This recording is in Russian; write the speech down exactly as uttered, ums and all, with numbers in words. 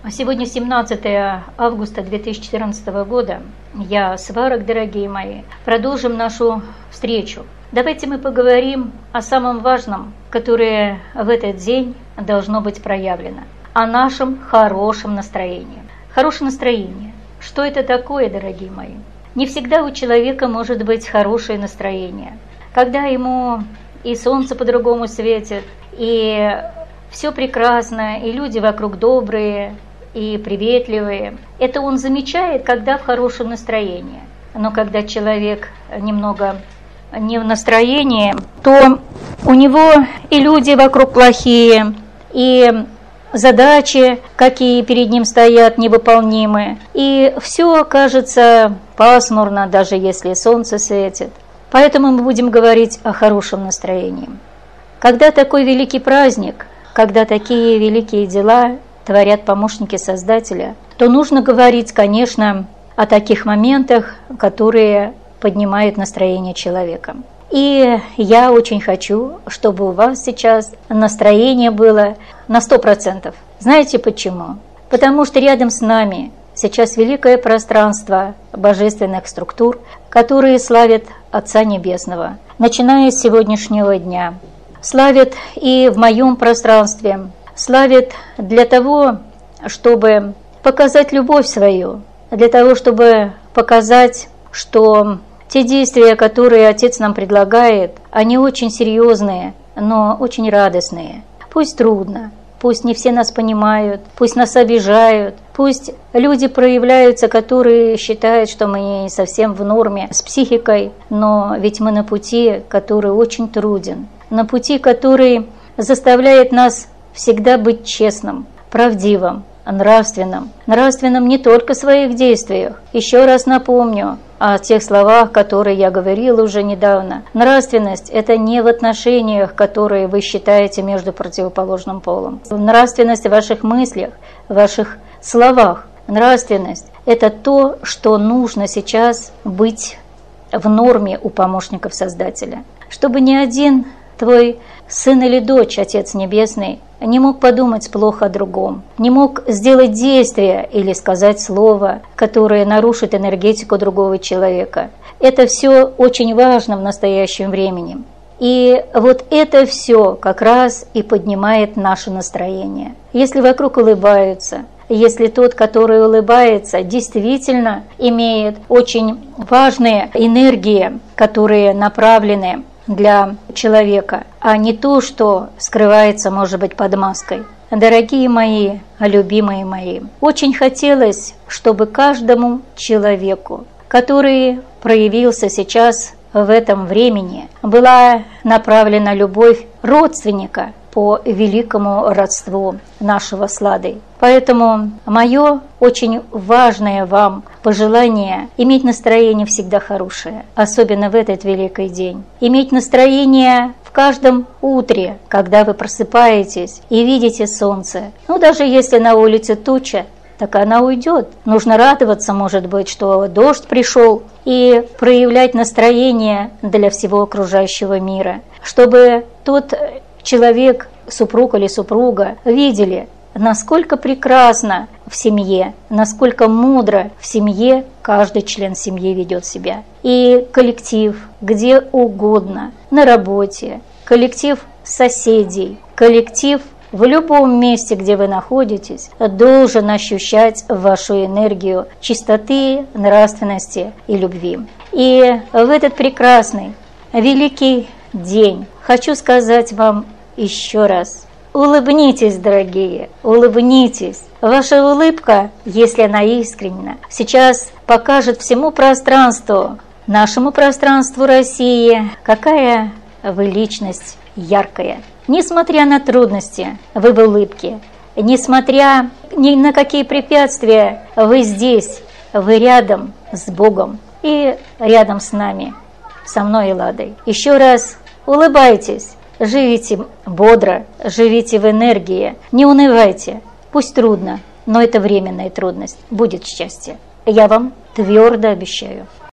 Сегодня семнадцатое августа две тысячи четырнадцатого года. Я, Сварог, дорогие мои. Продолжим нашу встречу. Давайте мы поговорим о самом важном, которое в этот день должно быть проявлено. О нашем хорошем настроении. Хорошее настроение. Что это такое, дорогие мои? Не всегда у человека может быть хорошее настроение. Когда ему и солнце по-другому светит, и все прекрасно, и люди вокруг добрые, и приветливые. Это он замечает, когда в хорошем настроении. Но когда человек немного не в настроении, то у него и люди вокруг плохие, и задачи, какие перед ним стоят, невыполнимы. И все кажется пасмурно, даже если солнце светит. Поэтому мы будем говорить о хорошем настроении. Когда такой великий праздник, когда такие великие дела творят помощники Создателя, то нужно говорить, конечно, о таких моментах, которые поднимают настроение человека. И я очень хочу, чтобы у вас сейчас настроение было на сто процентов. Знаете почему? Потому что рядом с нами сейчас великое пространство божественных структур, которые славят Отца Небесного, начиная с сегодняшнего дня. Славят и в моем пространстве, славит для того, чтобы показать любовь свою, для того, чтобы показать, что те действия, которые Отец нам предлагает, они очень серьезные, но очень радостные. Пусть трудно, пусть не все нас понимают, пусть нас обижают, пусть люди проявляются, которые считают, что мы не совсем в норме с психикой, но ведь мы на пути, который очень труден, на пути, который заставляет нас всегда быть честным, правдивым, нравственным. Нравственным не только в своих действиях. Еще раз напомню о тех словах, которые я говорила уже недавно. Нравственность – это не в отношениях, которые вы считаете между противоположным полом. Нравственность в ваших мыслях, в ваших словах. Нравственность – это то, что нужно сейчас быть в норме у помощников Создателя. Чтобы ни один твой сын или дочь, Отец Небесный, не мог подумать плохо о другом, не мог сделать действие или сказать слово, которое нарушит энергетику другого человека. Это все очень важно в настоящем времени. И вот это все как раз и поднимает наше настроение. Если вокруг улыбаются, если тот, который улыбается, действительно имеет очень важные энергии, которые направлены для человека, а не то, что скрывается, может быть, под маской. Дорогие мои, любимые мои, очень хотелось, чтобы каждому человеку, который проявился сейчас в этом времени, была направлена любовь родственника по великому родству нашего с Ладой. Поэтому мое очень важное вам пожелание – иметь настроение всегда хорошее, особенно в этот великий день. Иметь настроение в каждом утре, когда вы просыпаетесь и видите солнце. Ну, даже если на улице туча, так она уйдет. Нужно радоваться, может быть, что дождь пришел, и проявлять настроение для всего окружающего мира, чтобы тот человек, супруг или супруга, видели, насколько прекрасно в семье, насколько мудро в семье каждый член семьи ведет себя. И коллектив где угодно, на работе, коллектив соседей, коллектив в любом месте, где вы находитесь, должен ощущать вашу энергию чистоты, нравственности и любви. И в этот прекрасный, великий день хочу сказать вам еще раз: улыбнитесь, дорогие, улыбнитесь. Ваша улыбка, если она искренна, сейчас покажет всему пространству, нашему пространству России, какая вы личность яркая. Несмотря на трудности, вы в улыбке. Несмотря ни на какие препятствия, вы здесь, вы рядом с Богом и рядом с нами, со мной и Ладой. Еще раз улыбайтесь. Живите бодро, живите в энергии, не унывайте. Пусть трудно, но это временная трудность. Будет счастье. Я вам твердо обещаю.